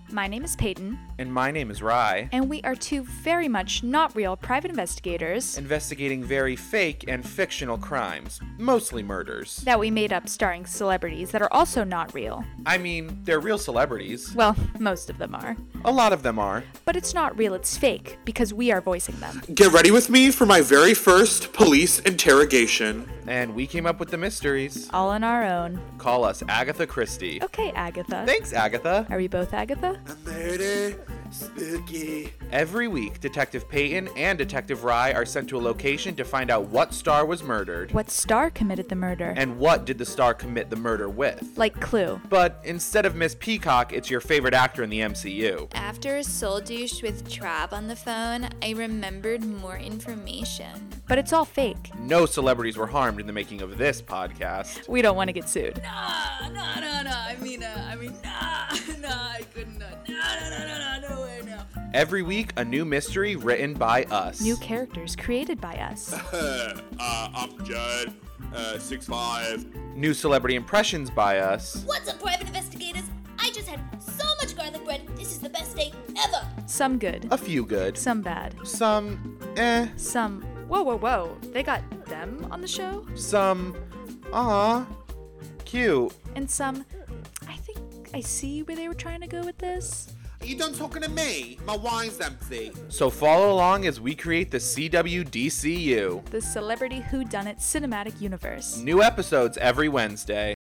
My name is Peyton. And my name is Rye. And we are two very much not real private investigators Investigating very fake and fictional crimes, mostly murders. that we made up starring celebrities that are also not real. I mean, they're real celebrities. Well, most of them are. A lot of them are. But it's not real, it's fake, because we are voicing them. Get ready with me for my very first police interrogation. And we came up with the mysteries. All on our own. Call us Agatha Christie. Okay, Agatha. Thanks, Agatha. Are we both Agatha? A murder, spooky. Every week, Detective Peyton and Detective Rye are sent to a location to find out what star was murdered. What star committed the murder? And what did the star commit the murder with? Like Clue. But instead of Miss Peacock, it's your favorite actor in the MCU. After a soul douche with Trav on the phone, I remembered more information. But it's all fake. No celebrities were harmed in the making of this podcast. We don't want to get sued. No, I couldn't. No way, no. Every week, a new mystery written by us. New characters created by us. I'm Judd, 6'5". New celebrity impressions by us. What's up, private investigators? I just had so much garlic bread. This is the best day ever. Some good. A few good. Some bad. Some, Some. Whoa. They got them on the show? Some, cute. And some. I think I see where they were trying to go with this. Are you done talking to me? My wine's empty. So follow along as we create the CWDCU. The Celebrity Whodunit Cinematic Universe. New episodes every Wednesday.